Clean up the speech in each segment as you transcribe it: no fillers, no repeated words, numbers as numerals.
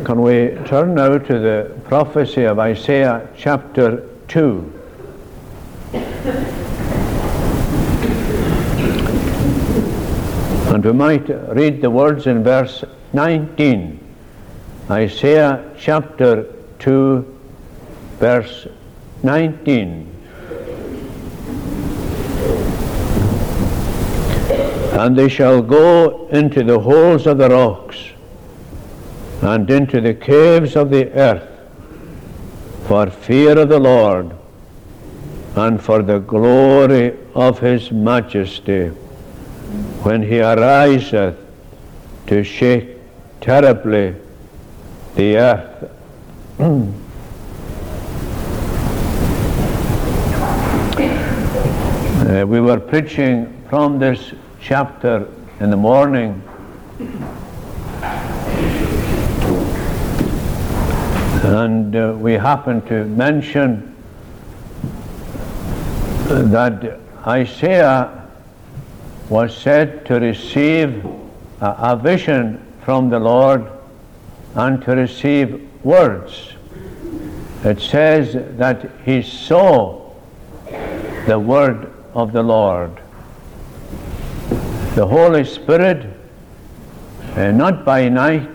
Can we turn now to the prophecy of Isaiah chapter 2? And we might read the words in verse 19. Isaiah chapter 2, verse 19. And they shall go into the holes of the rocks, and into the caves of the earth, for fear of the Lord, and for the glory of his majesty, when he ariseth to shake terribly the earth. We were preaching from this chapter in the morning, and we happened to mention that Isaiah was said to receive a vision from the Lord and to receive words. It says that he saw the word of the Lord. The Holy Spirit, not by night,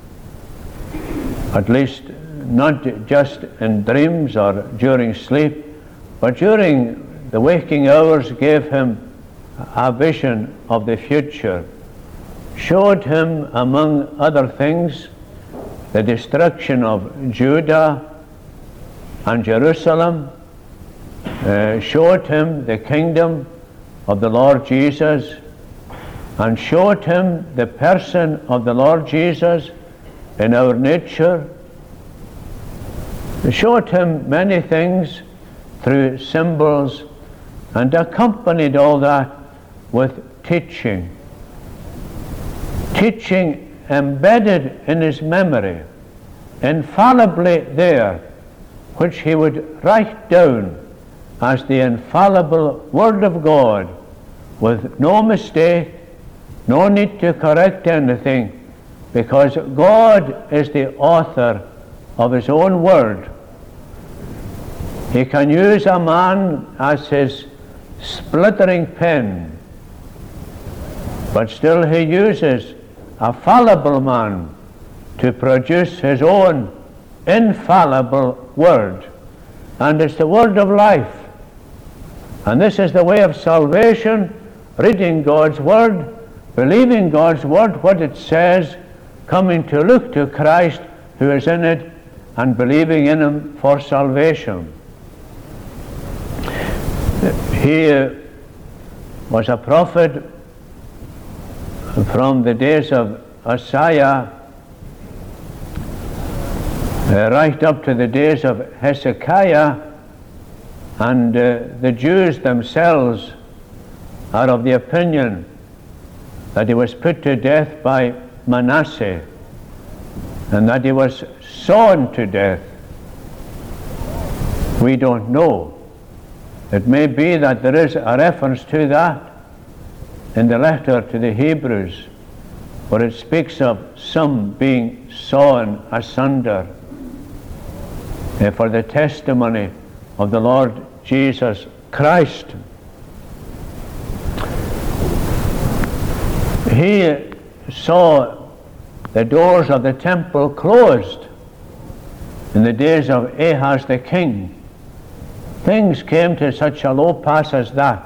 at least not just in dreams or during sleep, but during the waking hours, gave him a vision of the future, showed him, among other things, the destruction of Judah and Jerusalem, showed him the kingdom of the Lord Jesus, and showed him the person of the Lord Jesus in our nature. Showed him many things through symbols, and accompanied all that with teaching. Teaching embedded in his memory, infallibly there, which he would write down as the infallible Word of God, with no mistake, no need to correct anything, because God is the author of his own word. He can use a man as his splittering pen, but still he uses a fallible man to produce his own infallible word. And it's the word of life. And this is the way of salvation: reading God's word, believing God's word, what it says, coming to look to Christ who is in it, and believing in him for salvation. He was a prophet from the days of Isaiah right up to the days of Hezekiah, and the Jews themselves are of the opinion that he was put to death by Manasseh, and that he was sawn to death. We don't know. It may be that there is a reference to that in the letter to the Hebrews, where it speaks of some being sawn asunder for the testimony of the Lord Jesus Christ. He saw the doors of the temple closed in the days of Ahaz the king. Things came to such a low pass as that.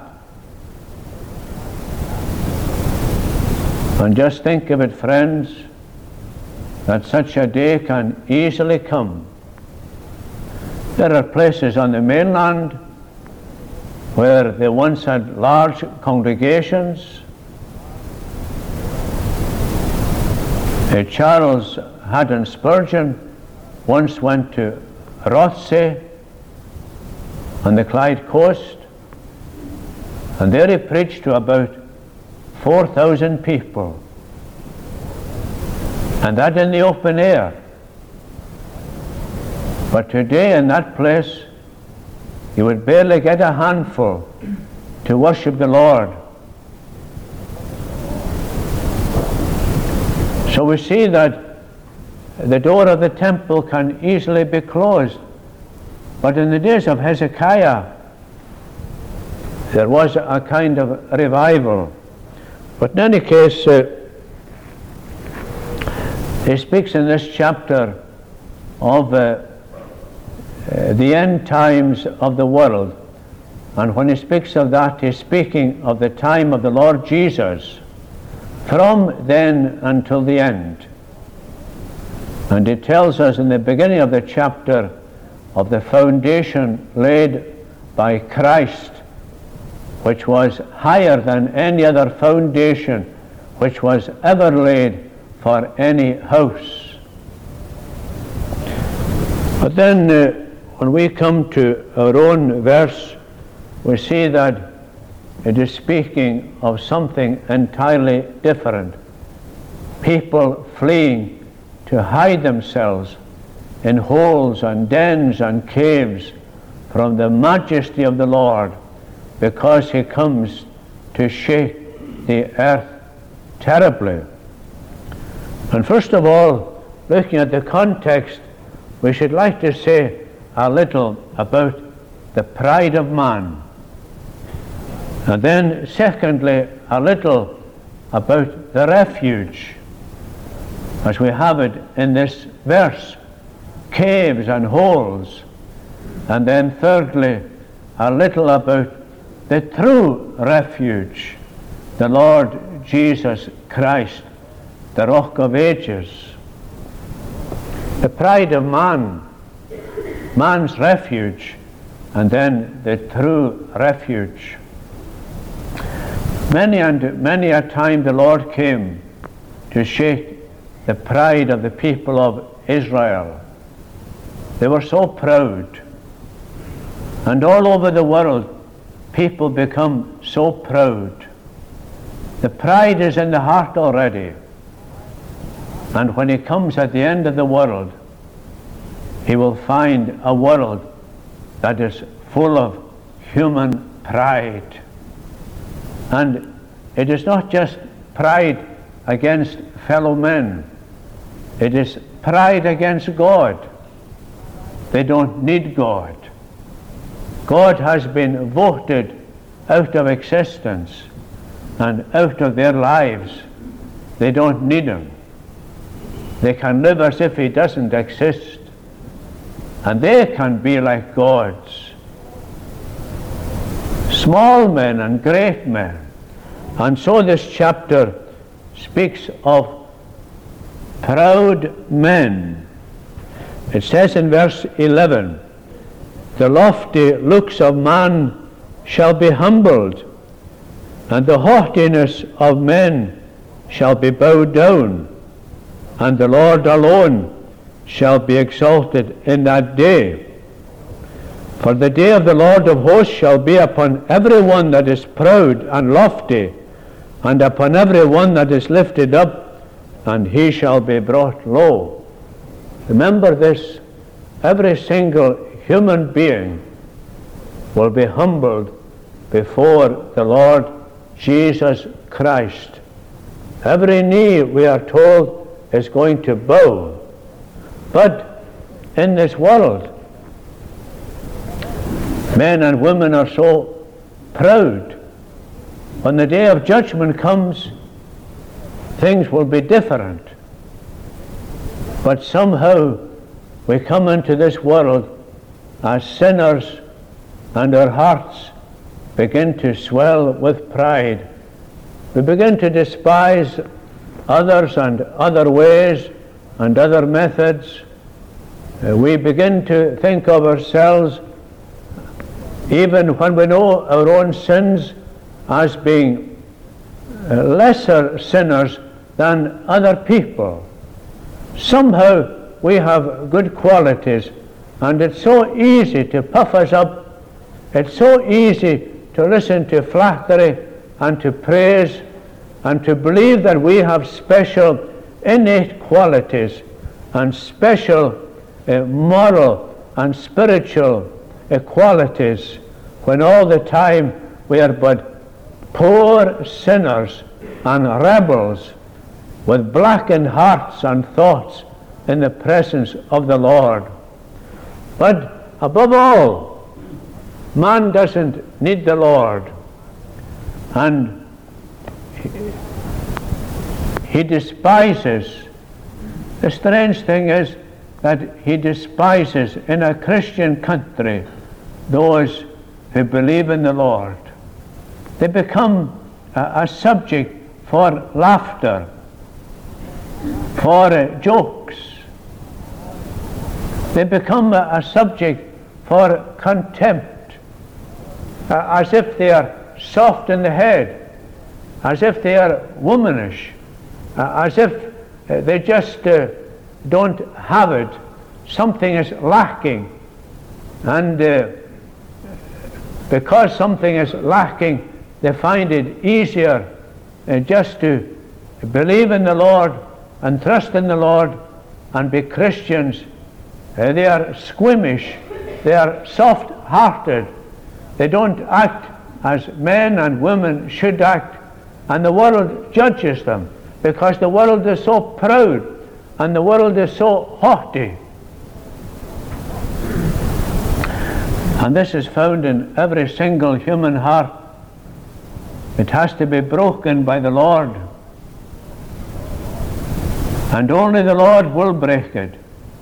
And just think of it, friends, that such a day can easily come. There are places on the mainland where they once had large congregations. Charles Haddon Spurgeon once went to Rothsay on the Clyde coast, and there he preached to about 4,000 people, and that in the open air. But today in that place you would barely get a handful to worship the Lord. So we see that the door of the temple can easily be closed. But in the days of Hezekiah, there was a kind of revival. But in any case, he speaks in this chapter of the end times of the world. And when he speaks of that, he's speaking of the time of the Lord Jesus, from then until the end. And he tells us in the beginning of the chapter of the foundation laid by Christ, which was higher than any other foundation which was ever laid for any house. But then when we come to our own verse, we see that it is speaking of something entirely different. People fleeing to hide themselves in holes and dens and caves from the majesty of the Lord, because he comes to shake the earth terribly. And first of all, looking at the context, we should like to say a little about the pride of man. And then secondly, a little about the refuge, as we have it in this verse, caves and holes. And then thirdly, a little about the true refuge, the Lord Jesus Christ, the Rock of Ages. The pride of man, man's refuge, and then the true refuge. Many a time the Lord came to shake the pride of the people of Israel. They were so proud. And all over the world, people become so proud. The pride is in the heart already. And when he comes at the end of the world, he will find a world that is full of human pride. And it is not just pride against fellow men. It is pride against God. They don't need God. God has been voted out of existence and out of their lives. They don't need him. They can live as if he doesn't exist. And they can be like gods. Small men and great men. And so this chapter speaks of proud men. It says in verse 11, the lofty looks of man shall be humbled, and the haughtiness of men shall be bowed down, and the Lord alone shall be exalted in that day. For the day of the Lord of hosts shall be upon every one that is proud and lofty, and upon every one that is lifted up, and he shall be brought low. Remember this, every single human being will be humbled before the Lord Jesus Christ. Every knee, we are told, is going to bow. But in this world, men and women are so proud. When the day of judgment comes, things will be different. But somehow we come into this world as sinners, and our hearts begin to swell with pride. We begin to despise others and other ways and other methods. We begin to think of ourselves, even when we know our own sins, as being lesser sinners than other people. Somehow we have good qualities, and it's so easy to puff us up. It's so easy to listen to flattery and to praise and to believe that we have special innate qualities and special moral and spiritual qualities, when all the time we are but poor sinners and rebels with blackened hearts and thoughts in the presence of the Lord. But above all, man doesn't need the Lord, and he despises. The strange thing is that he despises in a Christian country those who believe in the Lord. They become a subject for laughter, for jokes. They become a subject for contempt, as if they are soft in the head, as if they are womanish, as if they just don't have it. Something is lacking, and because something is lacking, they find it easier just to believe in the Lord and trust in the Lord and be Christians. They are squeamish, they are soft-hearted, they don't act as men and women should act, and the world judges them because the world is so proud and the world is so haughty. And this is found in every single human heart. It has to be broken by the Lord, and only the Lord will break it.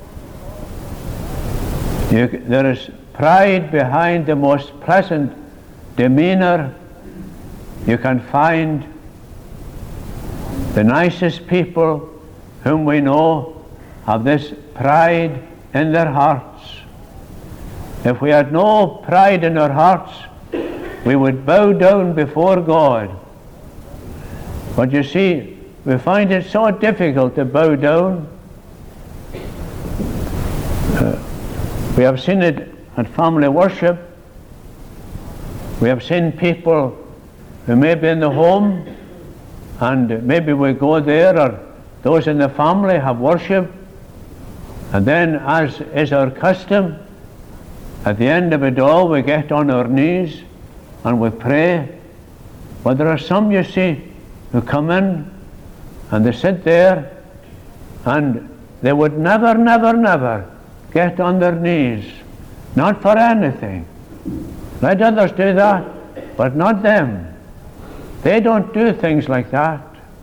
There is pride behind the most pleasant demeanor. You can find the nicest people whom we know have this pride in their hearts. If we had no pride in our hearts, we would bow down before God. But you see, we find it so difficult to bow down. We have seen it at family worship. We have seen people who may be in the home, and maybe we go there, or those in the family have worship, and then, as is our custom, at the end of it all we get on our knees and we pray. But there are some, you see, who come in and they sit there and they would never, never, never get on their knees, not for anything. Let others do that, but not them. They don't do things like that.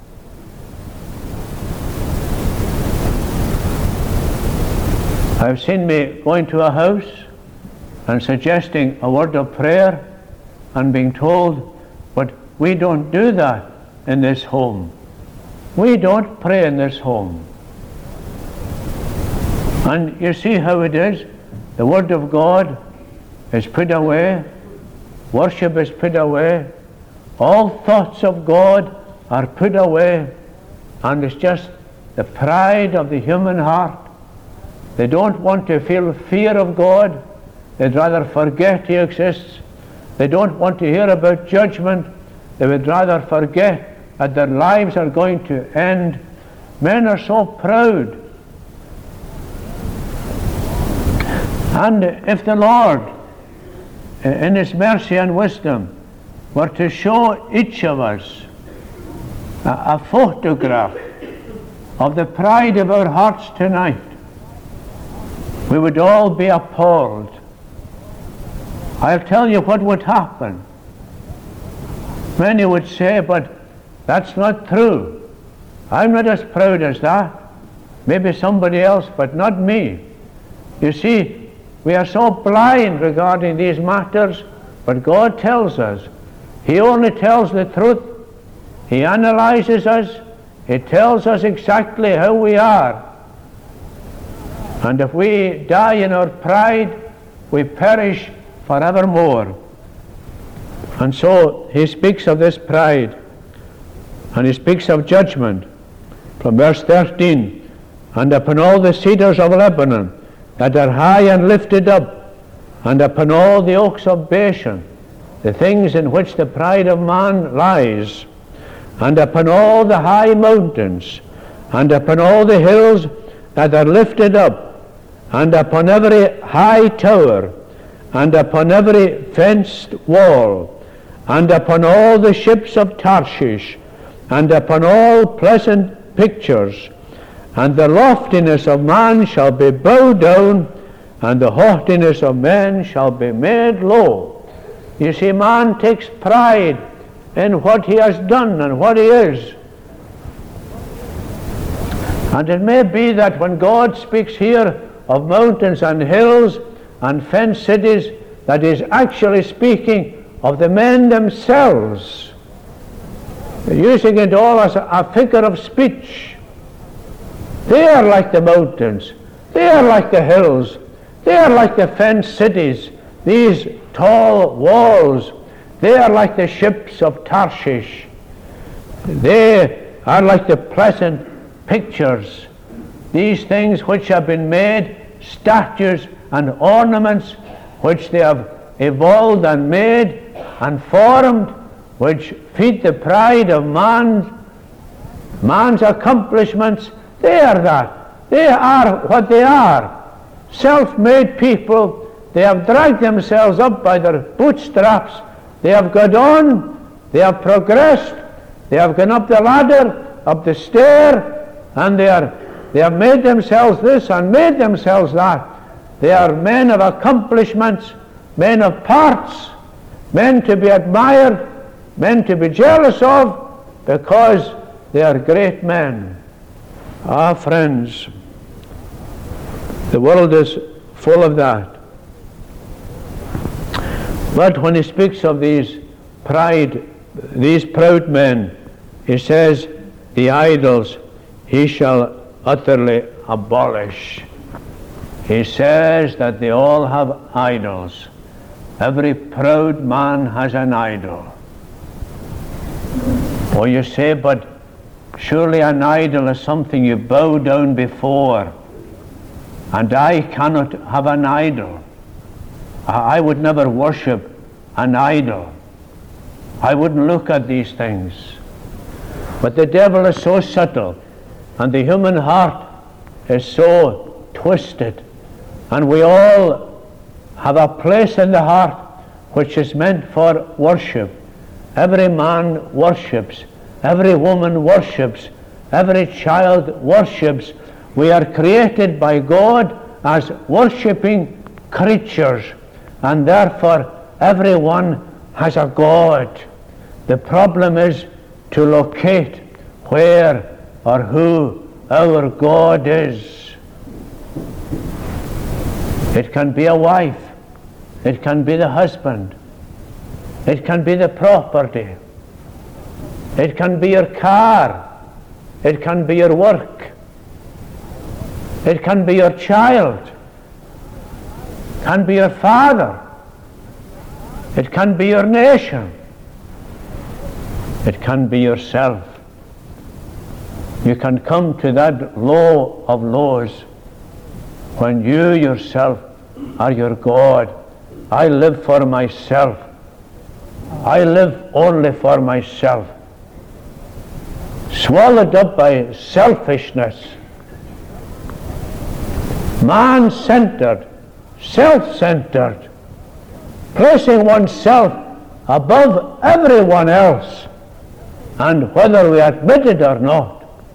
I've seen me going to a house and suggesting a word of prayer and being told, but we don't do that in this home. We don't pray in this home. And you see how it is. The Word of God is put away. Worship is put away. All thoughts of God are put away. And it's just the pride of the human heart. They don't want to feel fear of God. They'd rather forget He exists. They don't want to hear about judgment. They would rather forget that their lives are going to end. Men are so proud. And if the Lord, in His mercy and wisdom, were to show each of us a photograph of the pride of our hearts tonight, we would all be appalled. I'll tell you what would happen. Many would say, but that's not true. I'm not as proud as that. Maybe somebody else, but not me. You see, we are so blind regarding these matters, but God tells us. He only tells the truth. He analyzes us. He tells us exactly how we are. And if we die in our pride, we perish forevermore. And so He speaks of this pride, and He speaks of judgment from verse 13. And upon all the cedars of Lebanon that are high and lifted up, and upon all the oaks of Bashan, the things in which the pride of man lies, and upon all the high mountains, and upon all the hills that are lifted up, and upon every high tower, and upon every fenced wall, and upon all the ships of Tarshish, and upon all pleasant pictures, and the loftiness of man shall be bowed down, and the haughtiness of men shall be made low. You see, man takes pride in what he has done and what he is. And it may be that when God speaks here of mountains and hills and fenced cities, that is actually speaking of the men themselves, using it all as a figure of speech. They are like the mountains, they are like the hills, they are like the fenced cities, these tall walls, they are like the ships of Tarshish, they are like the pleasant pictures, these things which have been made, statues and ornaments which they have evolved and made and formed, which feed the pride of man's accomplishments. They are that. They are what they are. Self-made people. They have dragged themselves up by their bootstraps. They have got on. They have progressed. They have gone up the ladder, up the stair, and they have made themselves this and made themselves that. They are men of accomplishments, men of parts, men to be admired, men to be jealous of, because they are great men. Ah, friends, the world is full of that. But when he speaks of these proud men, he says, the idols he shall utterly abolish. He says that they all have idols. Every proud man has an idol. Or you say, but surely an idol is something you bow down before, and I cannot have an idol. I would never worship an idol. I wouldn't look at these things. But the devil is so subtle, and the human heart is so twisted, and we all have a place in the heart which is meant for worship. Every man worships, every woman worships, every child worships. We are created by God as worshipping creatures, and therefore everyone has a God. The problem is to locate where or who our God is. It can be a wife, it can be the husband, it can be the property, it can be your car, it can be your work, it can be your child, it can be your father, it can be your nation, it can be yourself. You can come to that low of lows when you yourself are your God. I live for myself. I live only for myself. Swallowed up by selfishness. Man-centered, self-centered, placing oneself above everyone else, and whether we admit it or not,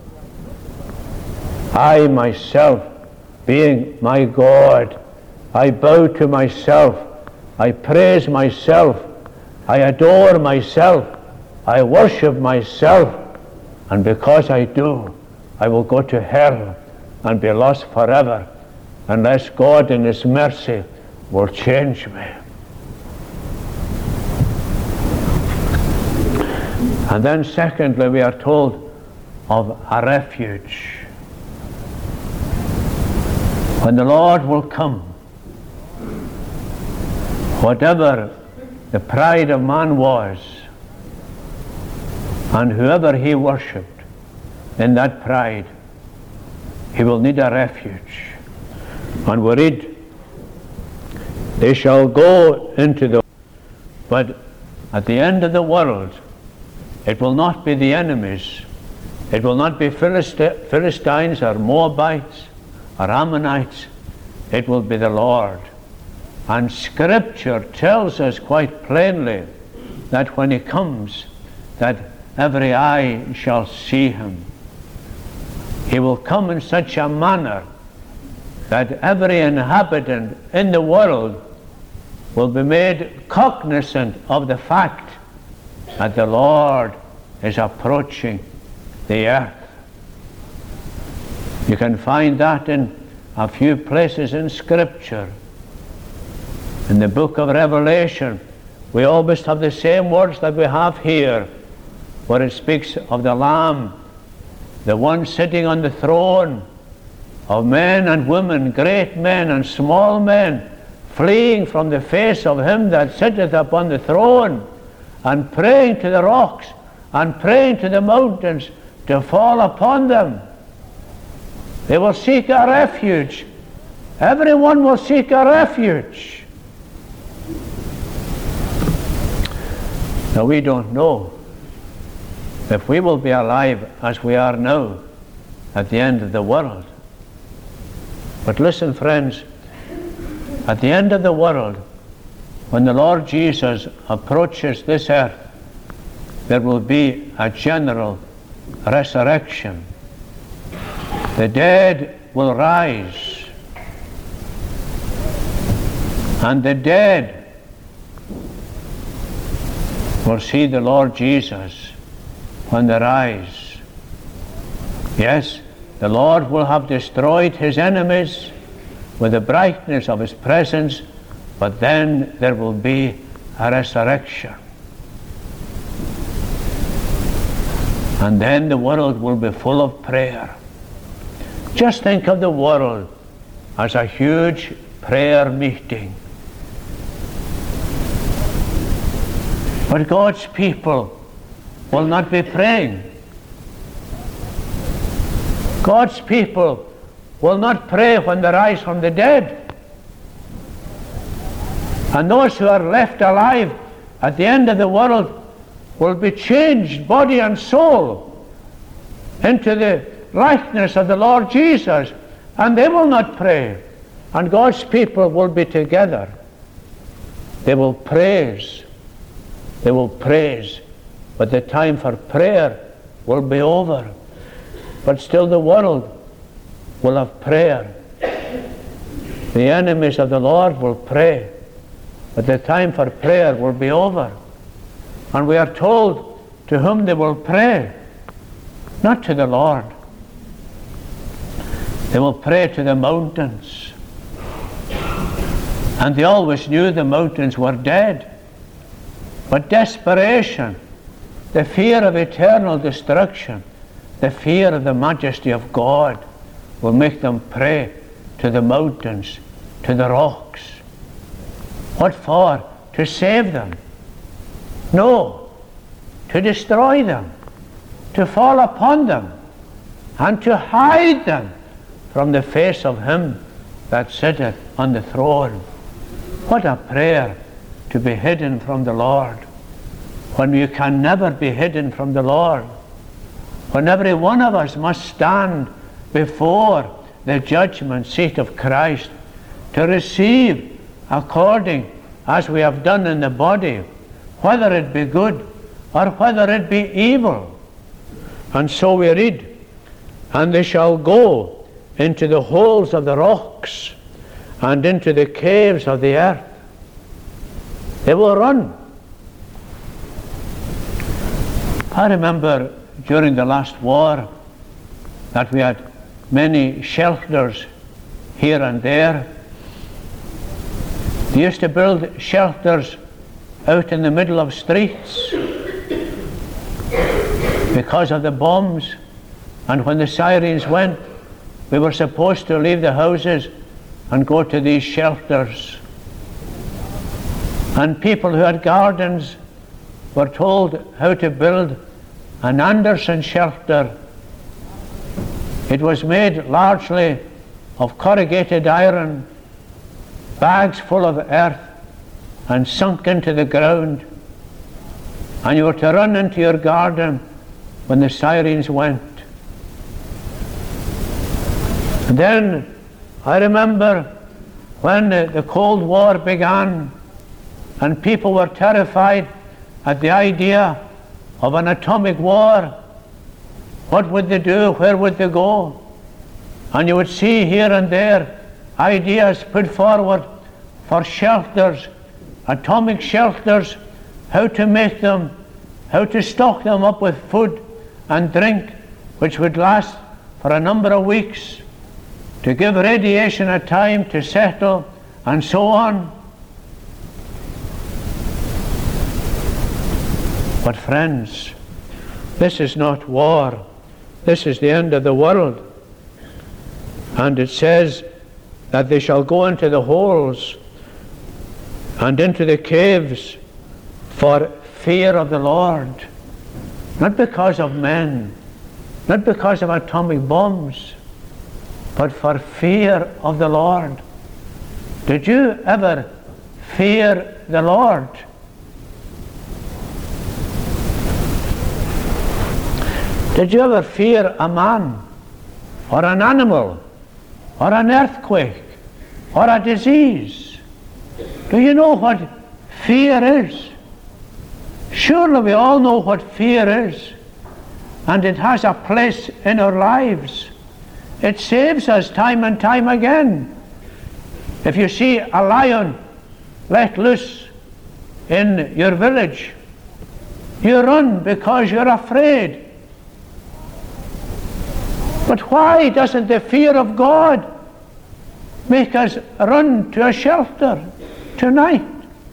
I myself being my God, I bow to myself, I praise myself, I adore myself, I worship myself, and because I do, I will go to hell and be lost forever, unless God in His mercy will change me. And then secondly, we are told of a refuge. When the Lord will come, whatever the pride of man was, and whoever he worshipped in that pride, he will need a refuge. And we read, they shall go into the... But at the end of the world, it will not be the enemies. It will not be Philistines or Moabites or Ammonites. It will be the Lord. And Scripture tells us quite plainly that when He comes, that every eye shall see Him. He will come in such a manner that every inhabitant in the world will be made cognizant of the fact that the Lord is approaching the earth. You can find that in a few places in Scripture. In the book of Revelation, we always have the same words that we have here, where it speaks of the Lamb, the one sitting on the throne, of men and women, great men and small men, fleeing from the face of him that sitteth upon the throne, and praying to the rocks and praying to the mountains to fall upon them. They will seek a refuge. Everyone will seek a refuge. Now we don't know if we will be alive as we are now at the end of the world. But listen, friends, at the end of the world, when the Lord Jesus approaches this earth, there will be a general resurrection. The dead will rise, and the dead will see the Lord Jesus when they rise. Yes, the Lord will have destroyed his enemies with the brightness of his presence, but then there will be a resurrection. And then the world will be full of prayer. Just think of the world as a huge prayer meeting. But God's people will not be praying. God's people will not pray when they rise from the dead. And those who are left alive at the end of the world will be changed, body and soul, into the likeness of the Lord Jesus, and they will not pray. And God's people will be together. They will praise. They will praise. But the time for prayer will be over. But still the world will have prayer. The enemies of the Lord will pray. But the time for prayer will be over. And we are told to whom they will pray. Not to the Lord. They will pray to the mountains. And they always knew the mountains were dead. But desperation, the fear of eternal destruction, the fear of the majesty of God will make them pray to the mountains, to the rocks. What for? To save them? No, to destroy them, to fall upon them, and to hide them from the face of him that sitteth on the throne. What a prayer, to be hidden from the Lord, when you can never be hidden from the Lord, when every one of us must stand before the judgment seat of Christ to receive according as we have done in the body, whether it be good or whether it be evil. And so we read, and they shall go into the holes of the rocks and into the caves of the earth. They will run. I remember during the last war that we had many shelters here and there. They used to build shelters out in the middle of streets because of the bombs, and when the sirens went, we were supposed to leave the houses and go to these shelters. And people who had gardens were told how to build an Anderson shelter. It was made largely of corrugated iron, bags full of earth, and sunk into the ground. And you were to run into your garden when the sirens went. And then I remember when the Cold War began and people were terrified at the idea of an atomic war. What would they do? Where would they go? And you would see here and there ideas put forward for shelters, atomic shelters, how to make them, how to stock them up with food and drink, which would last for a number of weeks, to give radiation a time to settle, and so on. But friends, this is not war. This is the end of the world. And it says that they shall go into the holes and into the caves for fear of the Lord. Not because of men, not because of atomic bombs, but for fear of the Lord. Did you ever fear the Lord? Did you ever fear a man, or an animal, or an earthquake, or a disease? Do you know what fear is? Surely we all know what fear is, and it has a place in our lives. It saves us time and time again. If you see a lion let loose in your village, you run because you're afraid. But why doesn't the fear of God make us run to a shelter tonight?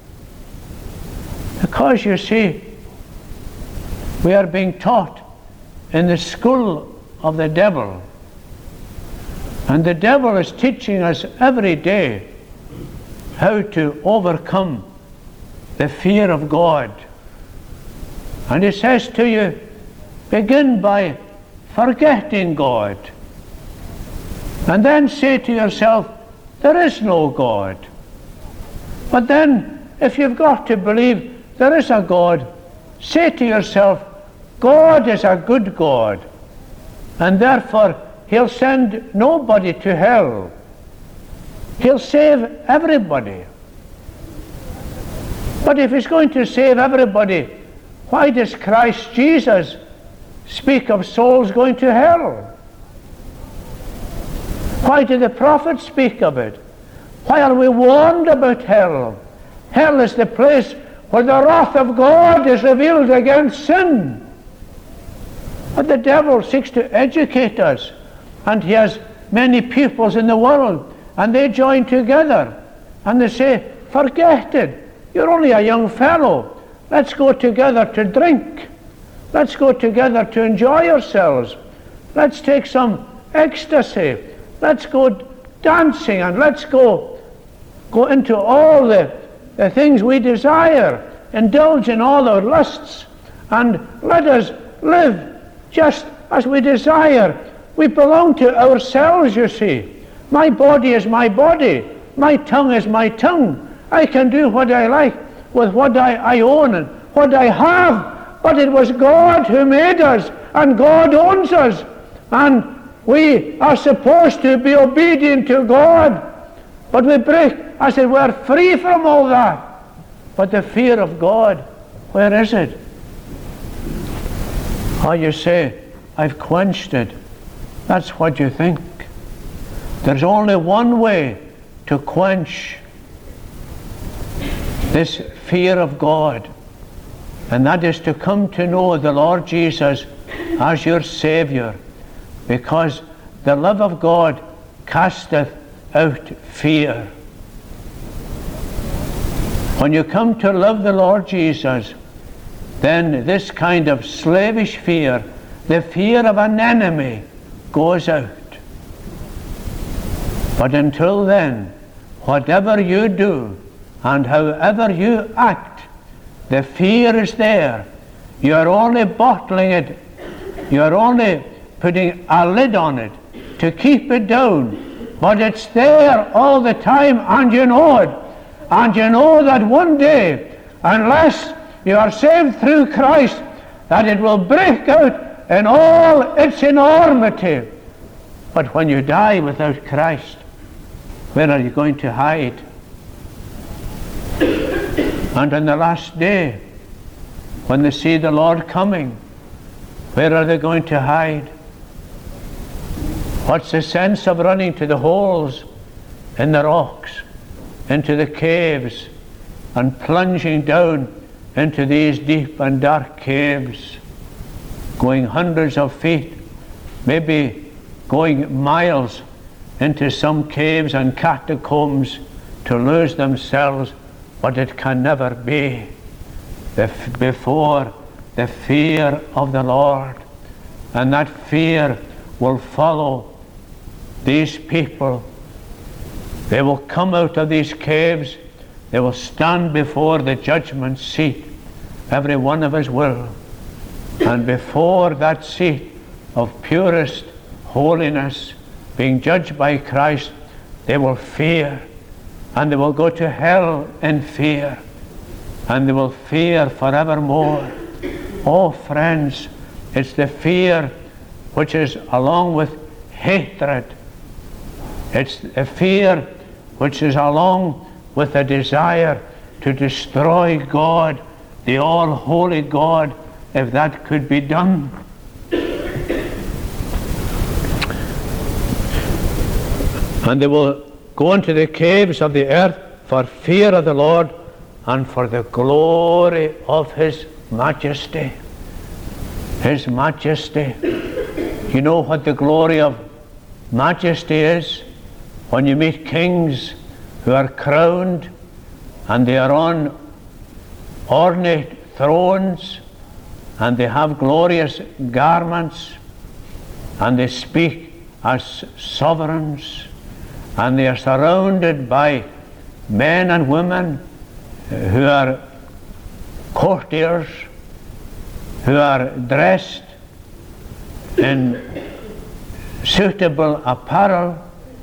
Because you see, we are being taught in the school of the devil. And the devil is teaching us every day how to overcome the fear of God. And he says to you, begin by forgetting God. And then say to yourself, there is no God. But then, if you've got to believe there is a God, say to yourself, God is a good God, and therefore He'll send nobody to hell. He'll save everybody. But if He's going to save everybody, why does Christ Jesus speak of souls going to hell? Why do the prophets speak of it? Why are we warned about hell? Hell is the place where the wrath of God is revealed against sin. But the devil seeks to educate us, and he has many pupils in the world, and they join together and they say, forget it, you're only a young fellow, let's go together to drink, let's go together to enjoy ourselves, let's take some ecstasy, let's go dancing, and let's go into all the things we desire, indulge in all our lusts, and let us live just as we desire. We belong to ourselves, you see. My body is my body, my tongue is my tongue. I can do what I like with what I own and what I have, but it was God who made us, and God owns us, and we are supposed to be obedient to God. But we break, as it were, free from all that. But the fear of God, where is it? Or you say, I've quenched it. That's what you think. There's only one way to quench this fear of God, and that is to come to know the Lord Jesus as your Saviour, because the love of God casteth out fear. When you come to love the Lord Jesus, then this kind of slavish fear, the fear of an enemy, goes out. But until then, whatever you do and however you act, the fear is there. You are only bottling it, you are only putting a lid on it to keep it down, but it's there all the time, and you know it. And you know that one day, unless you are saved through Christ, that it will break out in all its enormity. But when you die without Christ, where are you going to hide? And on the last day, when they see the Lord coming, Where are they going to hide? What's the sense of running to the holes in the rocks, into the caves, and plunging down into these deep and dark caves, going hundreds of feet, maybe going miles into some caves and catacombs to lose themselves, but it can never be before the fear of the Lord. And that fear will follow these people. They will come out of these caves. They will stand before the judgment seat. Every one of us will. And before that seat of purest holiness, being judged by Christ, they will fear. And they will go to hell in fear. And they will fear forevermore. Oh, friends, it's the fear which is along with hatred. It's a fear which is along with a desire to destroy God, the all-holy God, if that could be done. And they will go into the caves of the earth for fear of the Lord and for the glory of His majesty. His majesty. You know what the glory of majesty is? When you meet kings who are crowned and they are on ornate thrones and they have glorious garments and they speak as sovereigns and they are surrounded by men and women who are courtiers, who are dressed in suitable apparel,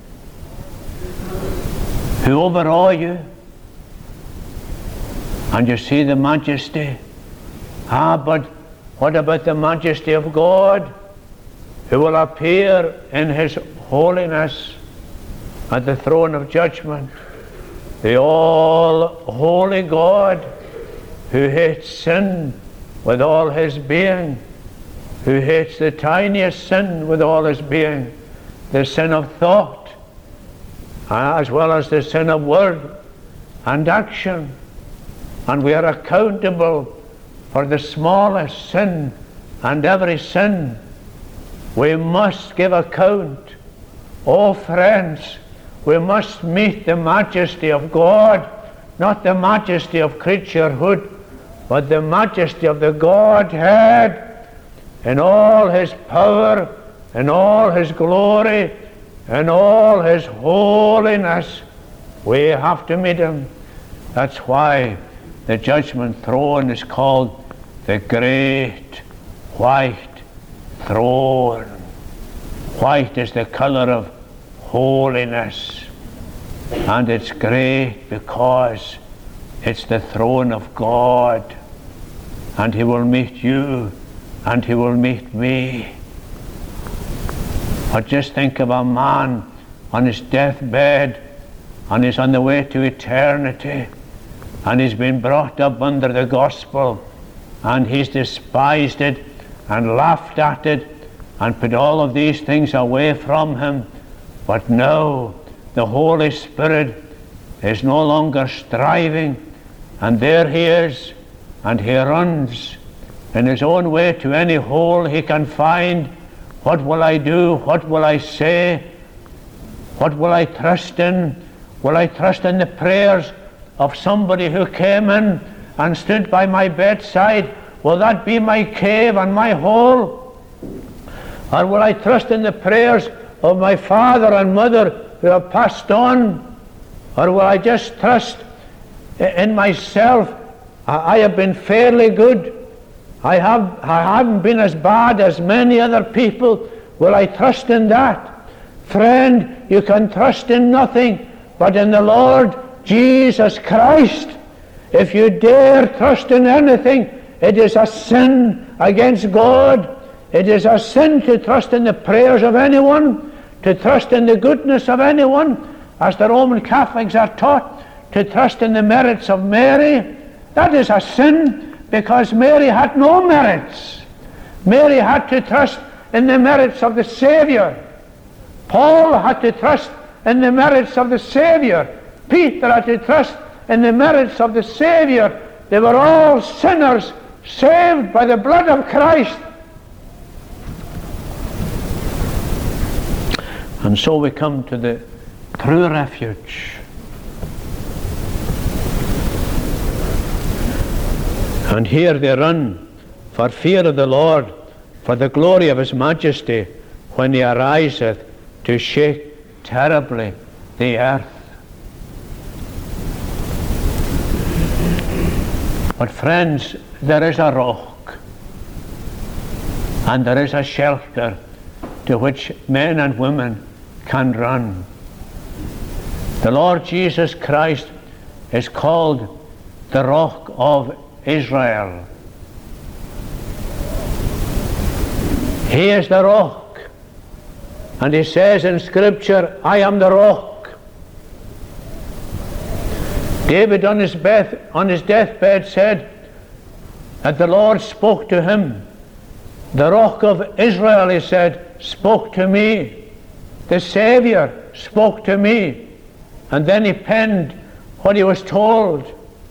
who overawe you, and you see the majesty. But what about the majesty of God, who will appear in His holiness at the throne of judgment? The all-holy God, who hates sin with all His being, who hates the tiniest sin with all His being, the sin of thought, as well as the sin of word and action. And we are accountable for the smallest sin and every sin. We must give account. Oh, friends, we must meet the majesty of God, not the majesty of creaturehood, but the majesty of the Godhead in all His power, in all His glory, in all His holiness. We have to meet Him. That's why the judgment throne is called the Great White Throne. White is the color of holiness, and it's great because it's the throne of God, and He will meet you and He will meet me. But just think of a man on his deathbed, and he's on the way to eternity, and he's been brought up under the gospel, and he's despised it and laughed at it and put all of these things away from him. But now the Holy Spirit is no longer striving, and there he is, and he runs in his own way to any hole he can find. What will I do? What will I say? What will I trust in? Will I trust in the prayers of somebody who came in and stood by my bedside? Will that be my cave and my hole? Or will I trust in the prayers of my father and mother who have passed on? Or will I just trust in myself? I have been fairly good. I haven't been as bad as many other people. Will I trust in that? Friend, you can trust in nothing but in the Lord Jesus Christ. If you dare trust in anything, it is a sin against God. It is a sin to trust in the prayers of anyone, to trust in the goodness of anyone, as the Roman Catholics are taught, to trust in the merits of Mary. That is a sin, because Mary had no merits. Mary had to trust in the merits of the Saviour. Paul had to trust in the merits of the Saviour. Peter had to trust in the merits of the Saviour. They were all sinners saved by the blood of Christ. And so we come to the true refuge. And here they run for fear of the Lord, for the glory of his majesty, when he ariseth to shake terribly the earth. But friends, there is a rock, and there is a shelter to which men and women can run. The Lord Jesus Christ is called the Rock of Israel. He is the rock, and he says in Scripture, I am the rock. David on his deathbed said that the Lord spoke to him. The Rock of Israel, he said, spoke to me. The Saviour spoke to me. And then he penned what he was told.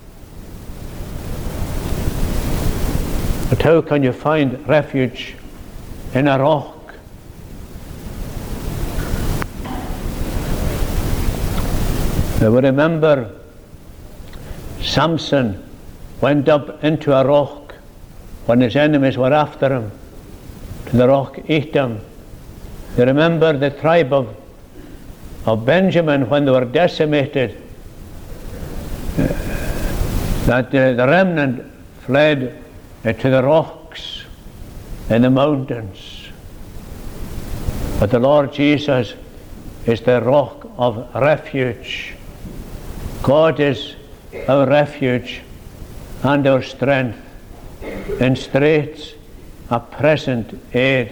But how can you find refuge in a rock? Now we remember Samson went up into a rock when his enemies were after him, to the rock Etam. You remember the tribe of Benjamin when they were decimated, that the remnant fled to the rocks in the mountains. But the Lord Jesus is the rock of refuge. God is our refuge and our strength, in straits a present aid.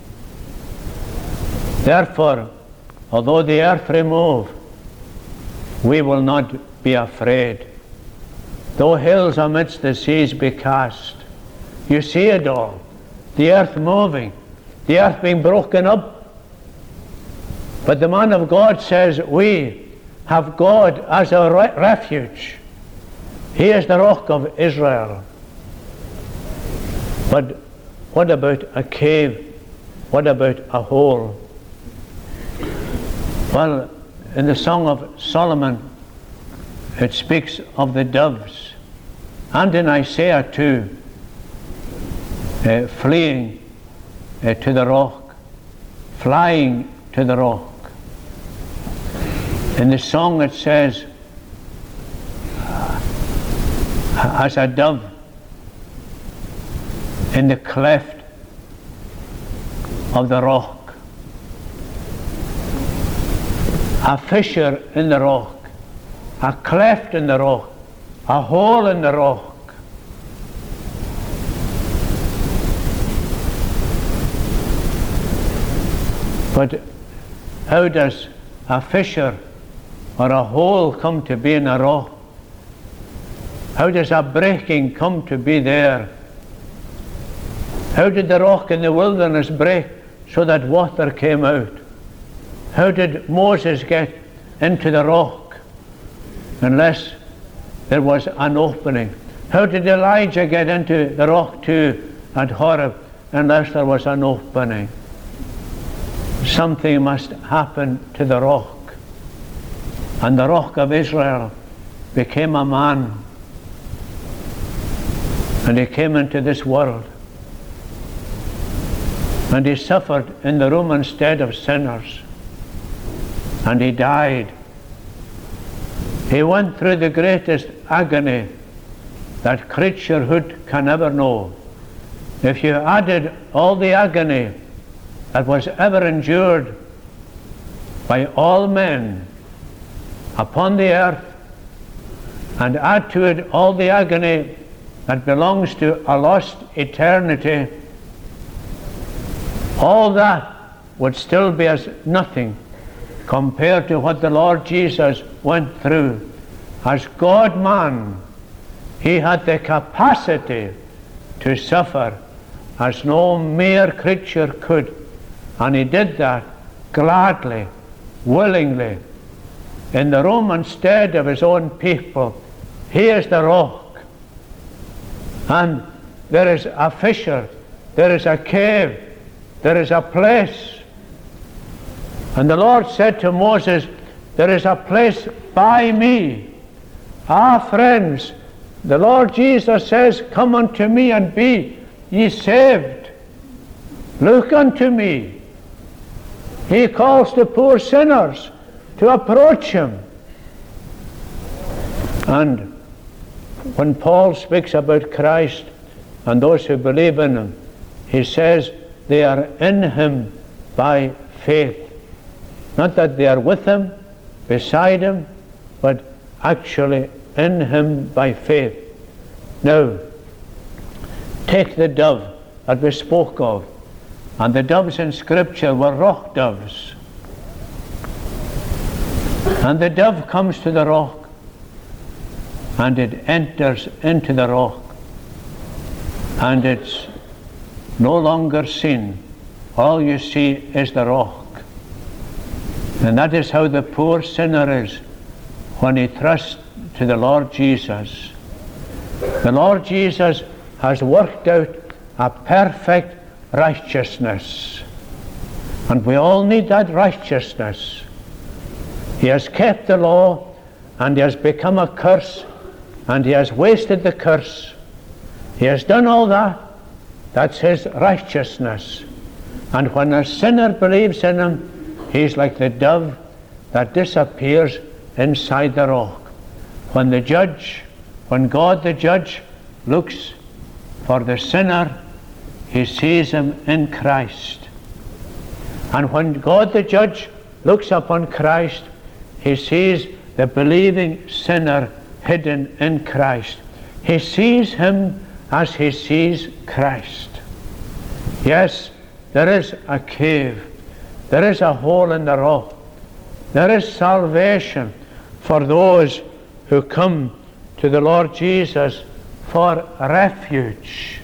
Therefore, although the earth remove, we will not be afraid. Though hills amidst the seas be cast, you see it all, the earth moving, the earth being broken up. But the man of God says, we have God as our refuge. He is the Rock of Israel. But what about a cave? What about a hole? Well, in the Song of Solomon, it speaks of the doves, and in Isaiah too, fleeing to the rock, flying to the rock. In the song it says, as a dove in the cleft of the rock, a fissure in the rock, a cleft in the rock, a hole in the rock. But how does a fissure or a hole come to be in a rock? How does a breaking come to be there? How did the rock in the wilderness break so that water came out? How did Moses get into the rock unless there was an opening? How did Elijah get into the rock too at Horeb unless there was an opening? Something must happen to the rock. And the Rock of Israel became a man, and he came into this world, and he suffered in the room instead of sinners, and he died. He went through the greatest agony that creaturehood can ever know. If you added all the agony that was ever endured by all men upon the earth, and add to it all the agony that belongs to a lost eternity, all that would still be as nothing compared to what the Lord Jesus went through. As God-man, he had the capacity to suffer as no mere creature could. And he did that gladly, willingly. In the Roman stead of his own people, he is the rock. And there is a fissure, there is a cave, there is a place. And the Lord said to Moses, there is a place by me. Ah, friends, the Lord Jesus says, come unto me and be ye saved. Look unto me. He calls the poor sinners to approach him. And when Paul speaks about Christ and those who believe in him, he says they are in him by faith. Not that they are with him, beside him, but actually in him by faith. Now, take the dove that we spoke of, and the doves in Scripture were rock doves. And the dove comes to the rock, and it enters into the rock, and it's no longer seen. All you see is the rock. And that is how the poor sinner is when he trusts to the Lord Jesus. The Lord Jesus has worked out a perfect righteousness. And we all need that righteousness. He has kept the law, and he has become a curse, and he has wasted the curse. He has done all that. That's his righteousness. And when a sinner believes in him, he's like the dove that disappears inside the rock. When God the judge looks for the sinner, he sees him in Christ. And when God the judge looks upon Christ, he sees the believing sinner hidden in Christ. He sees him as he sees Christ. Yes, there is a cave. There is a hole in the rock. There is salvation for those who come to the Lord Jesus for refuge.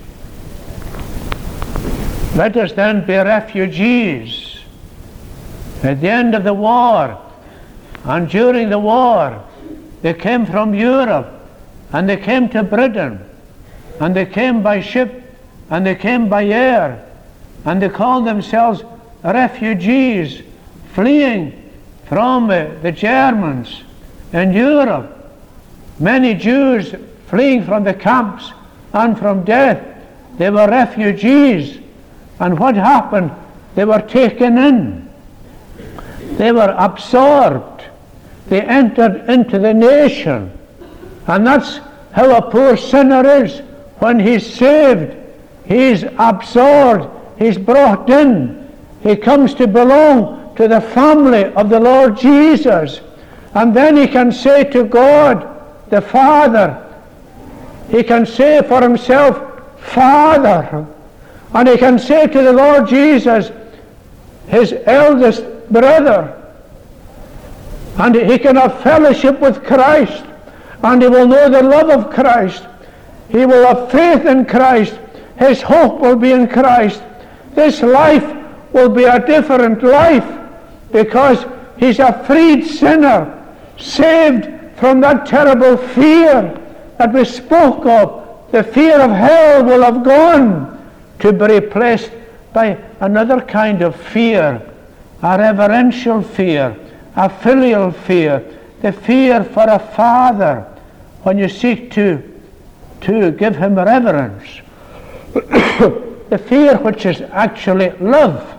Let us then be refugees. At the end of the war and during the war, they came from Europe and they came to Britain, and they came by ship and they came by air, and they called themselves refugees fleeing from the Germans in Europe. Many Jews fleeing from the camps and from death. They were refugees. And what happened? They were taken in. They were absorbed. They entered into the nation. And that's how a poor sinner is. When he's saved, he's absorbed. He's brought in. He comes to belong to the family of the Lord Jesus. And then he can say to God, the Father, he can say for himself, Father. And he can say to the Lord Jesus, his eldest brother. And he can have fellowship with Christ. And he will know the love of Christ. He will have faith in Christ. His hope will be in Christ. This life will be a different life, because he's a freed sinner, saved from that terrible fear that we spoke of. The fear of hell will have gone to be replaced by another kind of fear, a reverential fear, a filial fear, the fear for a father when you seek to give him reverence. The fear which is actually love.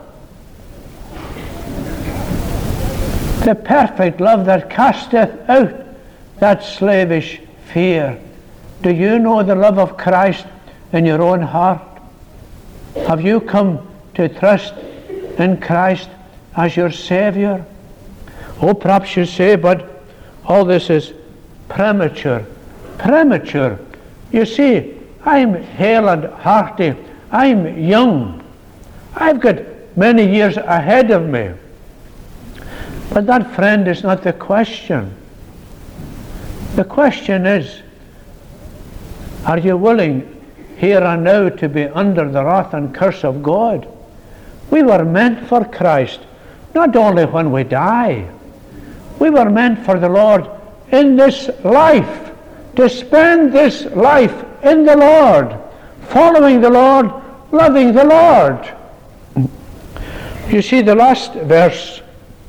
The perfect love that casteth out that slavish fear. Do you know the love of Christ in your own heart? Have you come to trust in Christ as your Savior? Oh, perhaps you say, but all this is premature. Premature. You see, I'm hale and hearty. I'm young. I've got many years ahead of me. But that, friend, is not the question. The question is, are you willing here and now to be under the wrath and curse of God. We were meant for Christ, not only when we die. We were meant for the Lord in this life, to spend this life in the Lord, following the Lord, loving the Lord. You see, the last verse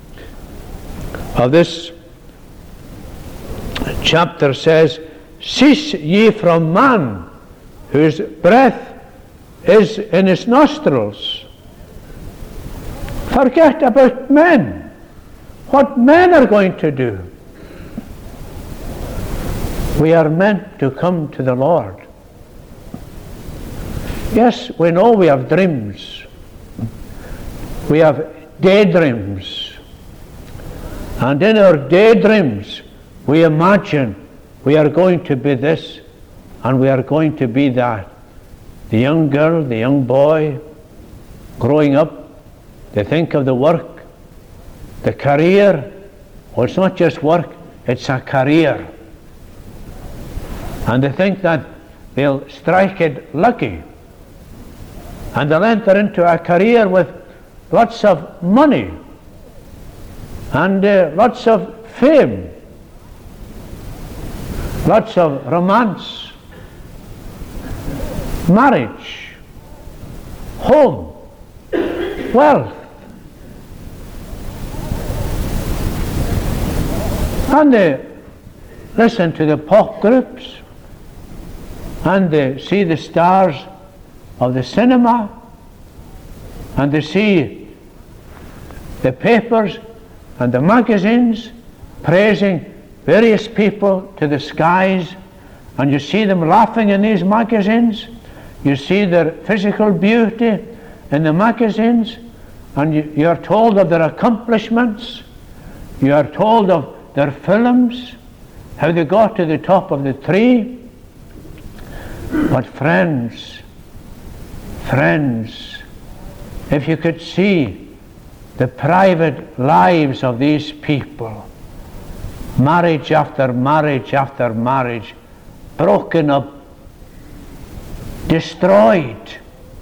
of this chapter says, "Cease ye from man, whose breath is in his nostrils." Forget about men, what men are going to do. We are meant to come to the Lord. Yes, we know we have dreams. We have daydreams. And in our daydreams, we imagine we are going to be this and we are going to be that. The young girl, the young boy, growing up, they think of the work, the career. Well, it's not just work, it's a career. And they think that they'll strike it lucky. And they'll enter into a career with lots of money and lots of fame, lots of romance, marriage, home, wealth. And they listen to the pop groups, and they see the stars of the cinema, and they see the papers and the magazines praising various people to the skies, and you see them laughing in these magazines. You see their physical beauty in the magazines, and you are told of their accomplishments. You are told of their films, how they got to the top of the tree. But friends, if you could see the private lives of these people, marriage after marriage after marriage, broken up, destroyed.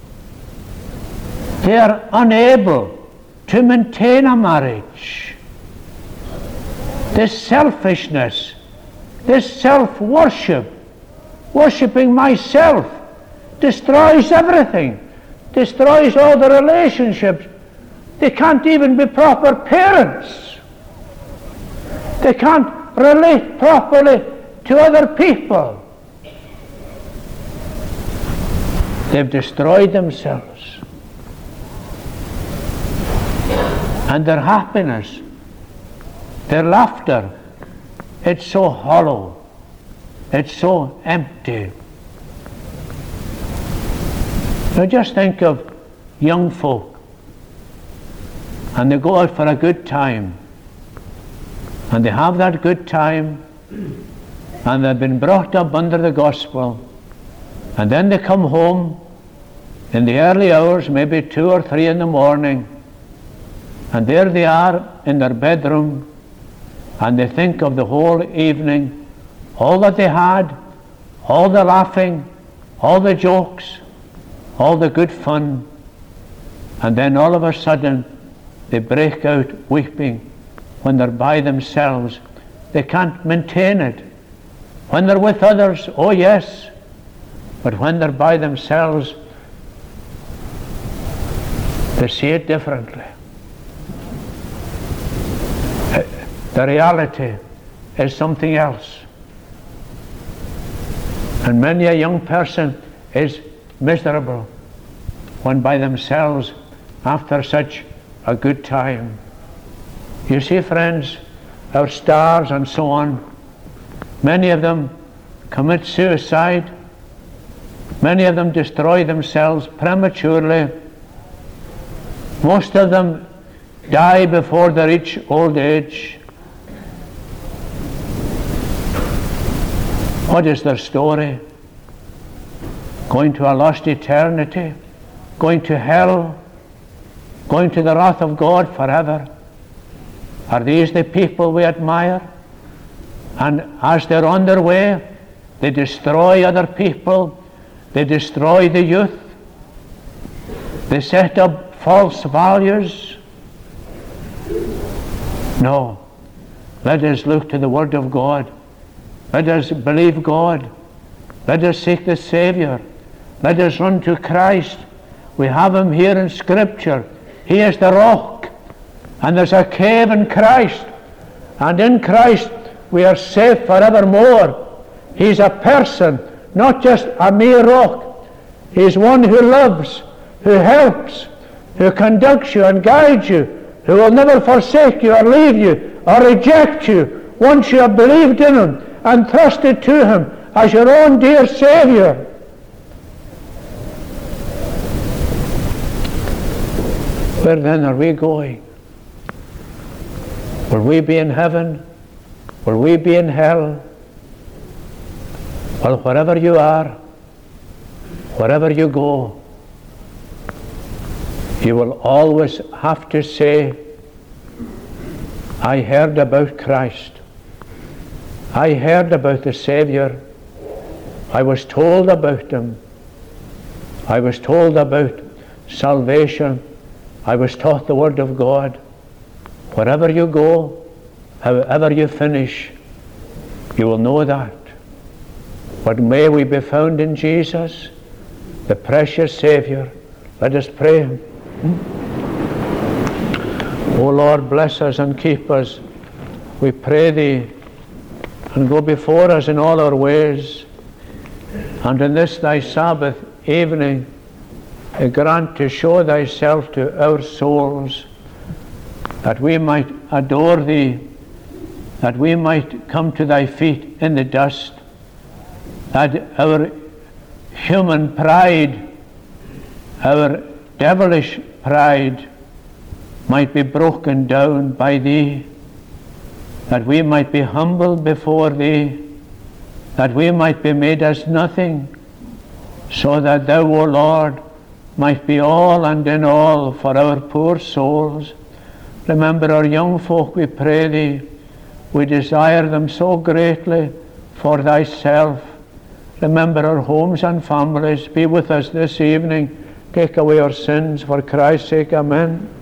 They are unable to maintain a marriage. This selfishness, this self-worship, worshipping myself, destroys everything, destroys all the relationships. They can't even be proper parents. They can't relate properly to other people. They've destroyed themselves. And their happiness, their laughter, it's so hollow. It's so empty. Now just think of young folk, and they go out for a good time, and they have that good time, and they've been brought up under the gospel, and then they come home in the early hours, maybe 2 or 3 in the morning, and there they are in their bedroom, and they think of the whole evening, all that they had, all the laughing, all the jokes, all the good fun, and then all of a sudden they break out weeping when they're by themselves. They can't maintain it. When they're with others, oh yes, but when they're by themselves, they see it differently. The reality is something else. And many a young person is miserable when by themselves after such a good time. You see, friends, our stars and so on, many of them commit suicide, many of them destroy themselves prematurely, most of them die before they reach old age. What is their story? Going to a lost eternity? Going to hell? Going to the wrath of God forever? Are these the people we admire? And as they're on their way, they destroy other people, They destroy the youth. They set up false values. No. Let us look to the Word of God. Let us believe God. Let us seek the Savior. Let us run to Christ. We have Him here in Scripture. He is the rock. And there's a cave in Christ. And in Christ we are safe forevermore. He's a person, not just a mere rock. He's one who loves, who helps, who conducts you and guides you, who will never forsake you or leave you or reject you once you have believed in Him and trusted to Him as your own dear Savior. Where then are we going? Will we be in heaven? Will we be in hell? Well, wherever you are, wherever you go, you will always have to say, I heard about Christ. I heard about the Savior. I was told about Him. I was told about salvation. I was taught the Word of God. Wherever you go, however you finish, you will know that. But may we be found in Jesus, the precious Savior. Let us pray. O Lord, bless us and keep us. We pray Thee, and go before us in all our ways. And in this Thy Sabbath evening, grant to show Thyself to our souls, that we might adore Thee, that we might come to Thy feet in the dust, that our human pride, our devilish pride, might be broken down by Thee, that we might be humbled before Thee, that we might be made as nothing, so that Thou, O Lord, might be all and in all for our poor souls. Remember our young folk, we pray Thee. We desire them so greatly for Thyself. Remember our homes and families. Be with us this evening. Take away our sins for Christ's sake. Amen.